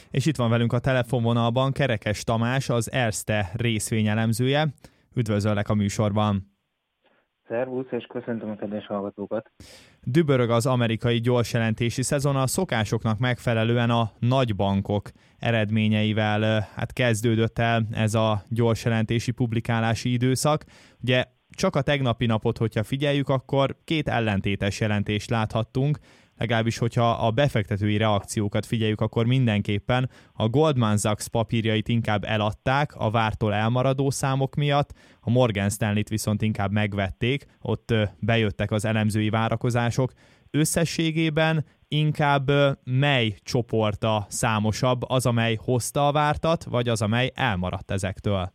És itt van velünk a telefonvonalban Kerekes Tamás, az Erste részvényelemzője. Üdvözöllek a műsorban! Szervusz, és köszöntöm a kedves hallgatókat! Dübörög az amerikai gyorsjelentési szezon, a szokásoknak megfelelően a nagybankok eredményeivel kezdődött el ez a gyorsjelentési publikálási időszak. Ugye csak a tegnapi napot, hogyha figyeljük, akkor két ellentétes jelentést láthattunk, legalábbis, hogyha a befektetői reakciókat figyeljük, akkor mindenképpen a Goldman Sachs papírjait inkább eladták a vártól elmaradó számok miatt, a Morgan Stanley-t viszont inkább megvették, ott bejöttek az elemzői várakozások. Összességében inkább mely csoport a számosabb, az, amely hozta a vártat, vagy az, amely elmaradt ezektől?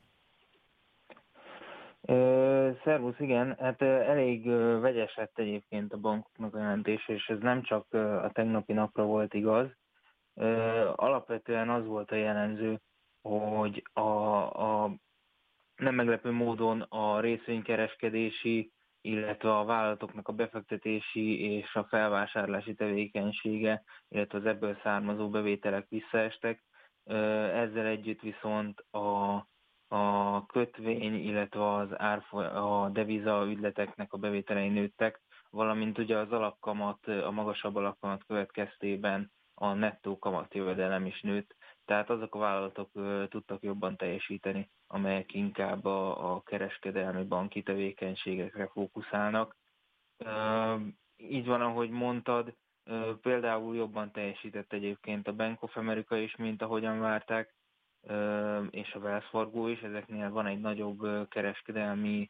Szervusz, igen, hát elég vegyes lett egyébként a bankoknak a jelentése, és ez nem csak a tegnapi napra volt igaz. Alapvetően az volt a jellemző, hogy a nem meglepő módon a részvénykereskedési, illetve a vállalatoknak a befektetési és a felvásárlási tevékenysége, illetve az ebből származó bevételek visszaestek. Ezzel együtt viszont a kötvény, illetve a deviza ügyleteknek a bevételei nőttek, valamint ugye az alapkamat, a magasabb alapkamat következtében a nettó kamatjövedelem is nőtt, tehát azok a vállalatok tudtak jobban teljesíteni, amelyek inkább a kereskedelmi banki tevékenységekre fókuszálnak. Így van, ahogy mondtad, például jobban teljesített egyébként a Bank of America is, mint ahogyan várták, és a Wells Fargo is, ezeknél van egy nagyobb kereskedelmi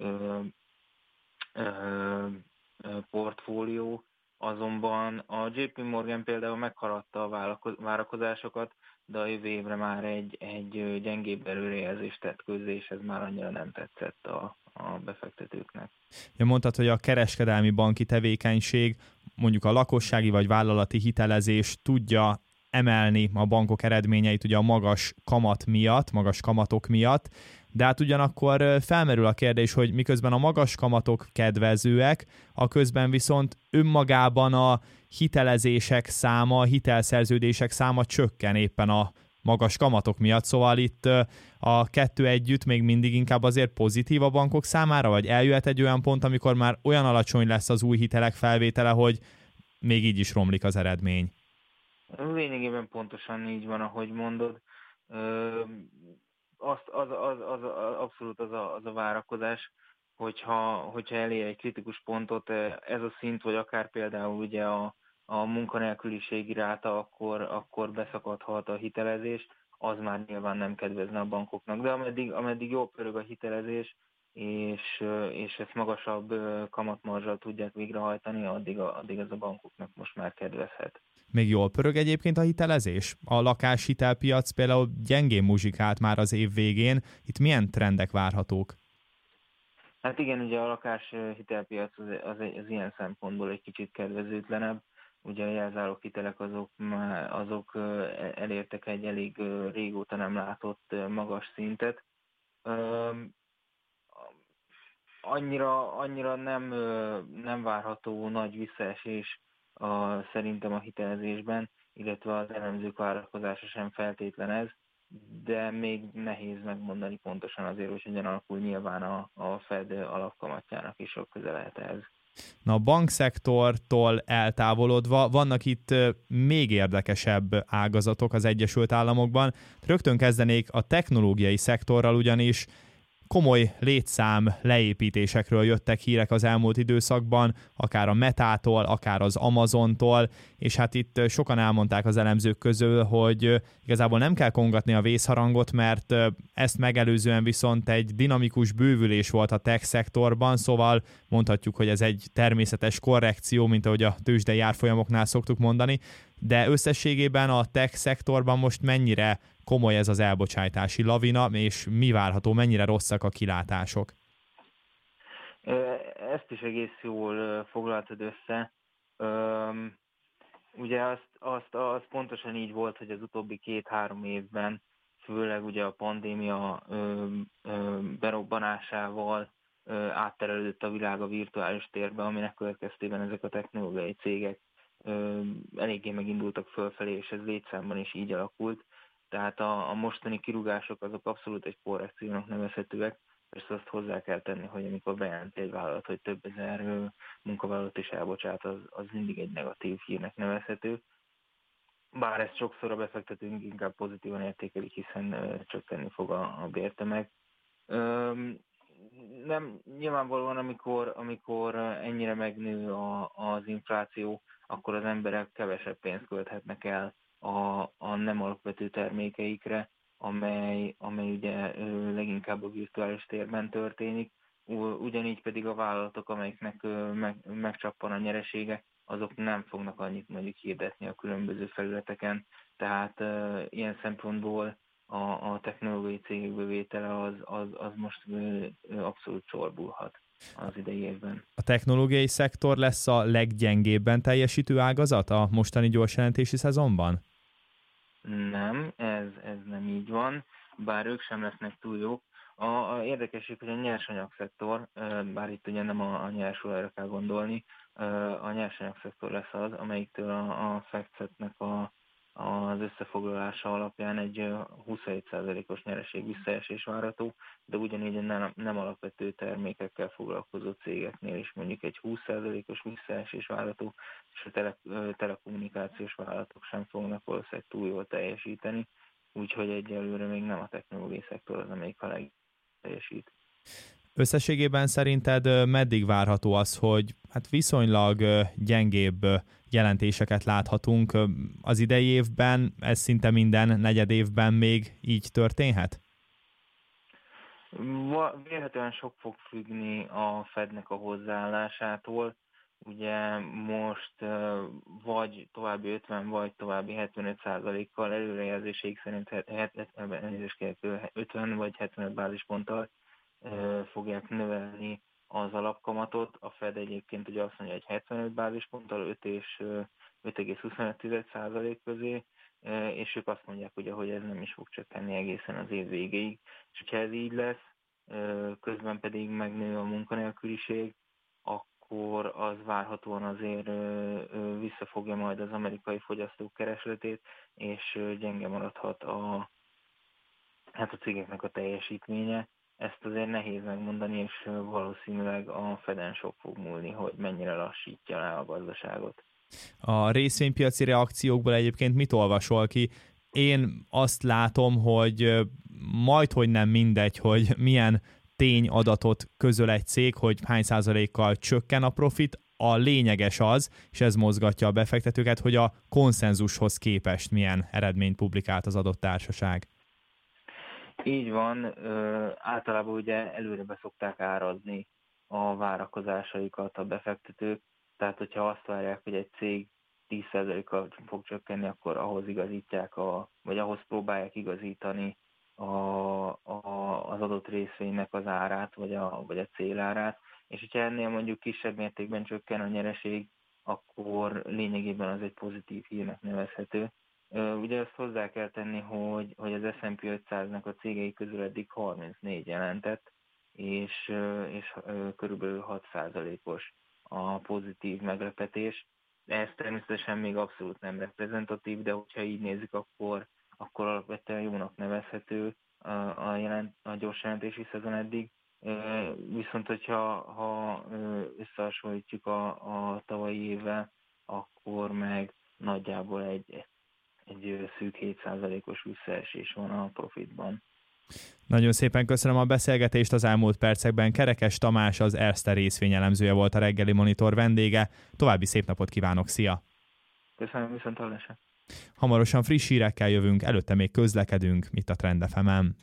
portfólió, azonban a JP Morgan például meghaladta a várakozásokat, de a jövő évre már egy gyengébb előrejelzést tett közzé, és ez már annyira nem tetszett a befektetőknek. Ja, mondtad, hogy a kereskedelmi banki tevékenység, mondjuk a lakossági vagy vállalati hitelezés tudja emelni a bankok eredményeit ugye a magas kamat miatt, magas kamatok miatt, de hát ugyanakkor felmerül a kérdés, hogy miközben a magas kamatok kedvezőek, a közben viszont önmagában a hitelezések száma, a hitelszerződések száma csökken éppen a magas kamatok miatt, szóval itt a kettő együtt még mindig inkább azért pozitív a bankok számára, vagy eljöhet egy olyan pont, amikor már olyan alacsony lesz az új hitelek felvétele, hogy még így is romlik az eredmény. Lényegében pontosan így van, ahogy mondod. Abszolút az a várakozás, hogyha elér egy kritikus pontot ez a szint, vagy akár például ugye a munkanélküliségi ráta, akkor beszakadhat a hitelezés, az már nyilván nem kedvezne a bankoknak. De ameddig jól pörög a hitelezés, és ezt magasabb kamatmarzsal tudják végrehajtani, addig ez a bankoknak most már kedvezhet. Még jól pörög egyébként a hitelezés? A lakáshitelpiac például gyengén muzsikált már az év végén. Itt milyen trendek várhatók? Hát igen, ugye a lakáshitelpiac az ilyen szempontból egy kicsit kedvezőtlenebb. Ugye a jelzálók hitelek azok elértek egy elég régóta nem látott magas szintet. Annyira nem várható nagy visszaesés szerintem a hitelezésben, illetve az elemzők várakozása sem feltétlen ez, de még nehéz megmondani pontosan azért, hogy hogyan alakul, nyilván a Fed alapkamatjának is sok köze lehet ehhez. Na, a bankszektortól eltávolodva vannak itt még érdekesebb ágazatok az Egyesült Államokban. Rögtön kezdenék a technológiai szektorral, ugyanis komoly létszám leépítésekről jöttek hírek az elmúlt időszakban, akár a Metától, akár az Amazontól, és hát itt sokan elmondták az elemzők közül, hogy igazából nem kell kongatni a vészharangot, mert ezt megelőzően viszont egy dinamikus bővülés volt a tech szektorban, szóval mondhatjuk, hogy ez egy természetes korrekció, mint ahogy a tőzsdei árfolyamoknál szoktuk mondani, de összességében a tech szektorban most mennyire komoly ez az elbocsájtási lavina, és mi várható, mennyire rosszak a kilátások? Ezt is egész jól foglaltad össze. Ugye az pontosan így volt, hogy az utóbbi 2-3 évben, főleg ugye a pandémia berobbanásával átterelődött a világ a virtuális térbe, aminek következtében ezek a technológiai cégek eléggé megindultak fölfelé, és ez létszámban is így alakult. Tehát a mostani kirúgások azok abszolút egy korrekciónak nevezhetőek. Persze azt hozzá kell tenni, hogy amikor bejelenti egy vállalat, hogy több ezer munkavállalót is elbocsát, az mindig egy negatív hírnek nevezhető. Bár ezt sokszor a befektetőink inkább pozitívan értékelik, hiszen csökkenni fog a bértömeg. Nem, nyilvánvalóan, amikor ennyire megnő az infláció, akkor az emberek kevesebb pénzt költhetnek el a nem alapvető termékeikre, amely ugye leginkább a virtuális térben történik. Ugyanígy pedig a vállalatok, amelyeknek megcsappan a nyeresége, azok nem fognak annyit mondjuk hirdetni a különböző felületeken. Tehát ilyen szempontból a technológiai cégek bevétele az most abszolút csorbulhat az idei évben. A technológiai szektor lesz a leggyengébben teljesítő ágazat a mostani gyorsjelentési szezonban? Nem, ez nem így van, bár ők sem lesznek túl jók. Érdekesség, hogy a nyersanyagszektor, bár itt ugye nem a nyersolajra kell gondolni, a nyersanyagszektor lesz az, amelyiktől a FactSetnek az összefoglalása alapján egy 27%-os nyereség visszaesés várható, de ugyanígy a nem alapvető termékekkel foglalkozó cégeknél is mondjuk egy 20%-os visszaesés várható, és a telekommunikációs vállalatok sem fognak valószínűleg túl jól teljesíteni, úgyhogy egyelőre még nem a technológiai szektor az, amelyik a legteljesít. Összességében szerinted meddig várható az, hogy hát viszonylag gyengébb jelentéseket láthatunk az idei évben? Ez szinte minden negyed évben még így történhet? Vélhetően sok fog függni a Fednek a hozzáállásától. Ugye most vagy további 50, vagy további 75%-kal előrejelzéseik szerint 50 vagy 75 bázisponttal fogják növelni az alapkamatot. A Fed egyébként ugye azt mondja, hogy 75 bázisponttal 5 és 5,25% közé, és ők azt mondják ugye, hogy ez nem is fog csökkenni egészen az év végéig. És ha ez így lesz, közben pedig megnő a munkanélküliség, akkor az várhatóan azért visszafogja majd az amerikai fogyasztók keresletét, és gyenge maradhat a cégeknek a teljesítménye. Ezt azért nehéz megmondani, és valószínűleg a Feden sok fog múlni, hogy mennyire lassítja le a gazdaságot. A részvénypiaci reakciókból egyébként mit olvasol ki? Én azt látom, hogy majdhogy nem mindegy, hogy milyen tényadatot közöl egy cég, hogy hány százalékkal csökken a profit. A lényeges az, és ez mozgatja a befektetőket, hogy a konszenzushoz képest milyen eredményt publikált az adott társaság. Így van, általában ugye előre be szokták árazni a várakozásaikat a befektetők, tehát hogyha azt várják, hogy egy cég 10%-kal fog csökkenni, akkor ahhoz igazítják, vagy ahhoz próbálják igazítani az adott részvénynek az árát, vagy a célárát, és hogyha ennél mondjuk kisebb mértékben csökken a nyereség, akkor lényegében az egy pozitív hírnek nevezhető. Ugye azt hozzá kell tenni, hogy az S&P 500-nak a cégei közül eddig 34 jelentett, és körülbelül 6%-os a pozitív meglepetés. Ez természetesen még abszolút nem reprezentatív, de hogyha így nézzük, akkor alapvetően jónak nevezhető a gyors jelentési szezon eddig. Viszont hogyha összehasonlítjuk a tavalyi évvel, akkor meg nagyjából egy szűk 7%-os visszaesés van a profitban. Nagyon szépen köszönöm a beszélgetést. Az elmúlt percekben Kerekes Tamás, az Erste részvényelemzője volt a reggeli monitor vendége. További szép napot kívánok, szia! Köszönöm, viszonthallásra! Hamarosan friss hírekkel jövünk, előtte még közlekedünk itt a Trend FM-en.